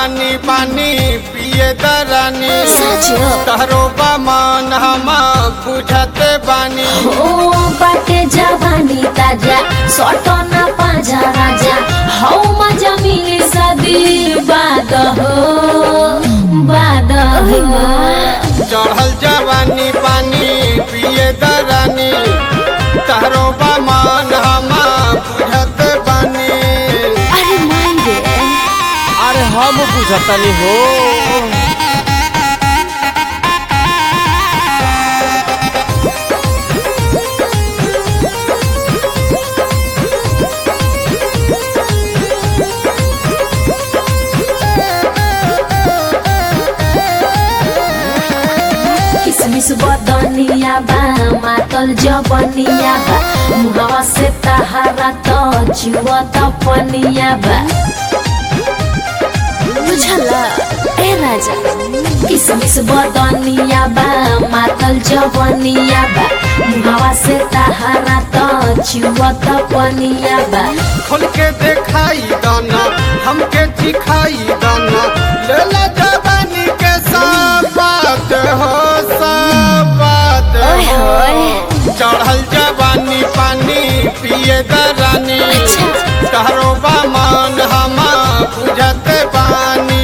जवानी पानी पिए दरानी तहरो मन हम बुझते बानी बाटे जवानी ताजा सटो ना पाजा राजा हौ मजा मिले सदी बाद हो चढ़ल जवानी पानी पिए दरानी तहरो मन हम बुझते बानी। अरे मान रे अरे हम बुझतनी हो बदनिया बा मातल जबनिया बा मुहवा से तहारा तो जुआ तो पनिया बा बुझला ए राजा किसमिस बदनिया बा मातल जबनिया बा मुहवा से तहारा तो जुआ तो पनिया बा खोल के देखाई दाना हमके दिखाई दाना लेला जवानी के सब बात हो चढ़ल जवानी पानी पिए दरानी तहरो मन हम बुझते बानी।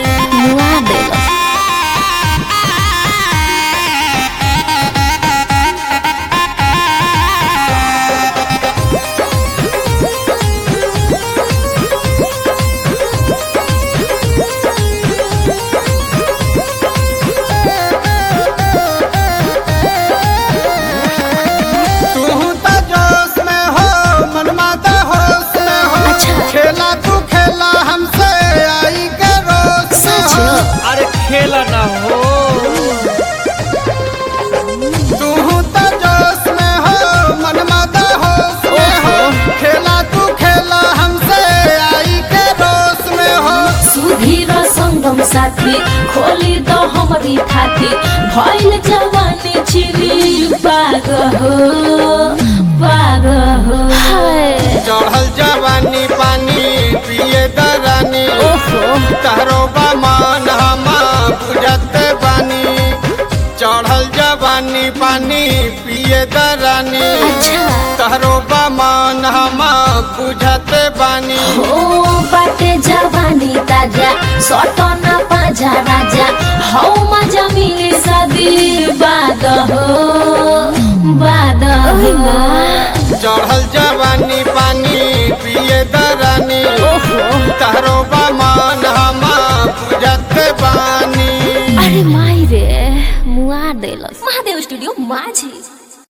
खेला ना हो तू तो जोश में हो मनमादा हो खेला तू खेला हमसे आई के रोश में हो सुधीर संगम साथी खोली दो हमारी खाती भइल जवानी छिली बाग हो चढ़ल जवानी पानी पिए दरानी तहरो मन हम बुझते बानी चढ़ल जवानी पानी पिए दरानी तहरो मन हम बुझते बानी बाटे जवानी ताजा सटो ना पाजा राजा हौ मजा मिले सदी बाद हो चढ़ल जवानी पानी पिए दरानी तहरो मन हम बुझते बानी। अरे माई रे मुआ देलस महादेव स्टूडियो माझी।